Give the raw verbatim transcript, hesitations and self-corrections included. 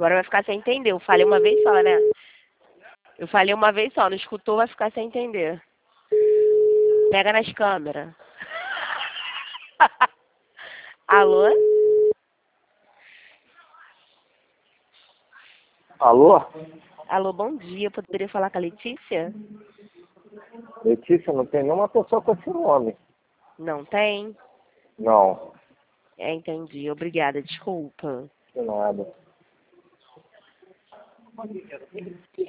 Agora vai ficar sem entender. Eu falei uma vez só, né? Eu falei uma vez só, não escutou, vai ficar sem entender. Pega nas câmeras. Alô? Alô? Alô, bom dia. Poderia falar com a Letícia? Letícia, não tem nenhuma pessoa com esse nome. Não tem? Não, É, entendi. Obrigada, desculpa. de nada.